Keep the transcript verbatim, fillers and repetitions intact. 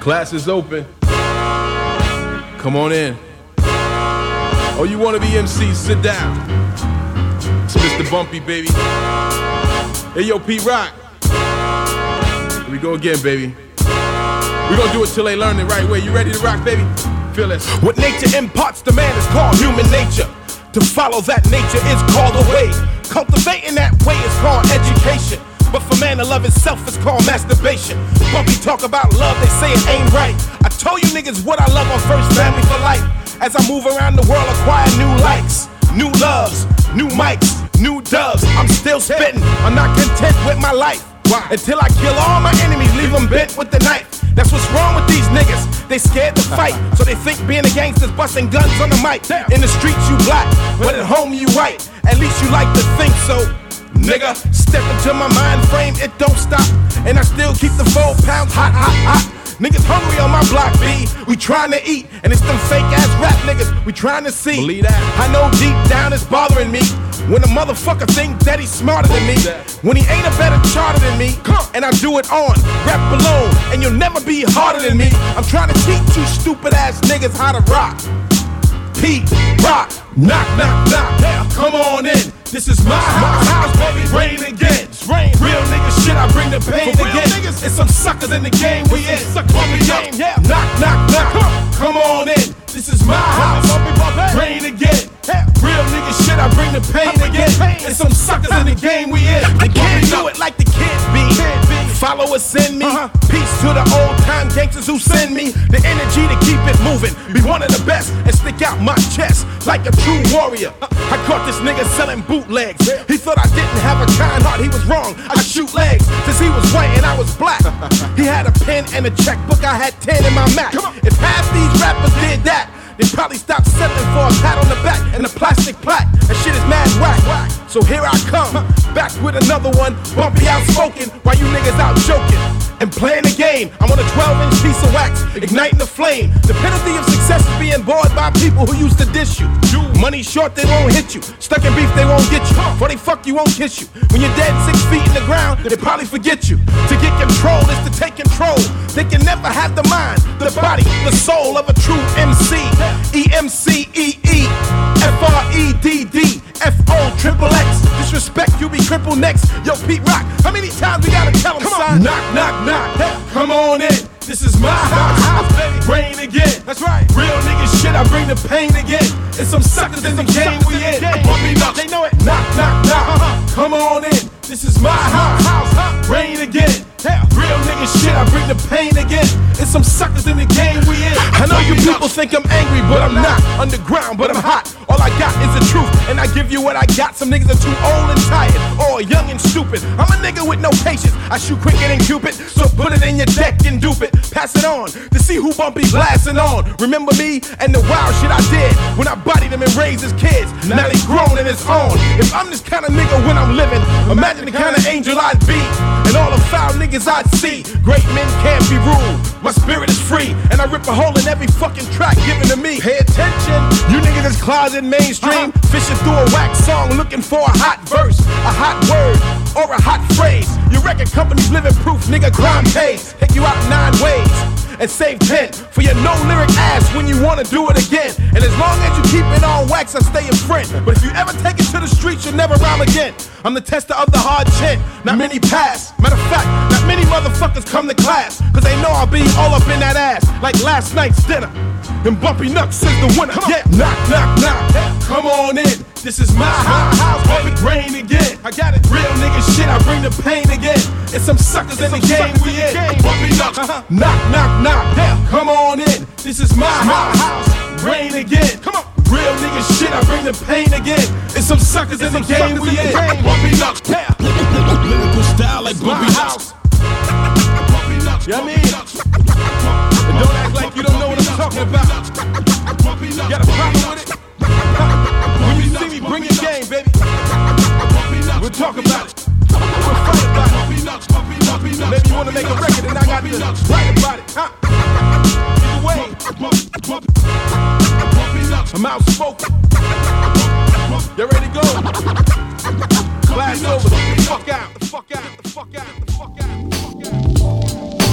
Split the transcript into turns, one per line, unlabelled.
Class is open. Come on in. Oh, you wanna be M C? Sit down. It's Mister Bumpy, baby. Hey, yo, Pete Rock. Here we go again, baby. We gonna do it till they learn the right way. You ready to rock, baby? Feel this.
What nature imparts to man is called human nature. To follow that nature is called a way. Cultivating that way is called education. But for man to love itself is called masturbation. Bumpy talk about love, they say it ain't right. I told you niggas what I love on First Family for Life. As I move around the world, acquire new likes, new loves, new mics, new dubs. I'm still spitting, I'm not content with my life. Why? Until I kill all my enemies, leave them bent with the knife. That's what's wrong with these niggas. They scared to fight, so they think being a gangster's busting guns on the mic. In the streets you black, but at home you white. At least you like to think so. Nigga, step into my mind frame, it don't stop. And I still keep the four pounds hot, hot, hot. Niggas hungry on my block, B. We trying to eat, and it's them fake ass rap niggas we trying to see.
Believe that.
I know deep down it's bothering me when a motherfucker think that he's smarter than me. When he ain't a better charter than me, and I do it on rap alone, and you'll never be harder than me. I'm trying to teach you stupid ass niggas how to rock. Pete Rock, knock, knock, knock. Come on in. This is my house, house baby. Rain again. Rain. Real nigga shit, I bring the pain again. Niggas. It's some suckers in the game we in. Suckers in the game, yeah. Knock, knock, knock. Come on in. This is my house. Rain again. Real nigga shit, I bring the pain again. It's some suckers in the game we in. They can't do it like the kids be. Followers send me peace to the old time gangsters who send me the energy to keep it moving. Be one of the best and stick out my chest like a true warrior. I caught this nigga selling bootlegs. He thought I didn't have a kind heart, he was wrong. I shoot legs since he was white and I was black. He had a pen and a checkbook, I had ten in my Mac. If half these rappers did that, they probably stop settling for a pat on the back and a plastic plaque. That shit is mad whack. So here I come, back with another one, bumpy outspoken, while you niggas out joking and playing the game. I'm on a twelve inch piece of wax, igniting the flame. The penalty of success is being bored by people who used to dish you. Money short, they won't hit you. Stuck in beef, they won't get you. Before they fuck you, won't kiss you. When you're dead six feet in the ground, they probably forget you. To get control is to take control. They can never have the mind, the body, the soul of a true M C. E M C E E F R E D D F O triple X. Disrespect, you be crippled next. Yo, Pete Rock, how many times we gotta tell him, son? Knock, knock, knock. Come on in. This is my house, house, baby. Rain again. That's right. Real nigga shit, I bring the pain again. It's some suckers in the game we in. They know it. Knock, knock, knock. Come on in. This is my house, house. Rain again. Real nigga shit, I bring the pain again. It's some suckers in the game we in. I know you people think I'm angry, but I'm not. Underground, but I'm hot. All I got is the truth, and I give you what I got. Some niggas are too old and tired, or young and stupid. I'm a nigga with no patience. I shoot quicker than Cupid, so put it in your deck and dupe it. Pass it on to see who Bumpy blasting on. Remember me and the wild shit I did when I bodied him and raised his kids. Now they grown in his own. If I'm this kind of nigga when I'm living, imagine the kind of angel I'd be, and all the foul niggas I'd see. Great men can't be ruled. My spirit is free, and I rip a hole in every fucking track given to me. Pay attention, you niggas is closet mainstream, uh-huh. Fishing through a wax song looking for a hot verse, a hot word, or a hot phrase. Your record company's living proof, nigga, crime pays. Take you out nine ways and save ten for your no lyric ass when you wanna do it again. And as long as you keep it on wax, I stay a friend. But if you ever take it to the streets, you'll never rhyme again. I'm the tester of the hard chin, not many pass. Matter of fact, not many motherfuckers come to class, cause they know I'll be all up in that ass like last night's dinner. And Bumpy Knucks is the winner. Yeah, knock, knock, knock. Come on in. This is my house, house, baby. Rain again. I got it. Real nigga shit, I bring the pain again. It's some suckers in the game we in. Bumpy Knucks. Knock, knock, knock. Come on in. This is my house. Rain again. Come on. Real nigga shit, I bring the pain again. It's some suckers in the game we in. Bumpy Knucks. Lyrical style like Bumpy Knucks. You know what I mean? And don't act like you don't know what I'm talking about. You got a problem with it? When you see me, bring your game, baby. We'll talk about it. We'll fight about it. Maybe you wanna make a record and I got to write about it, huh? Either way, I'm outspoken. You ready to go? Class over. Fuck out. Fuck out.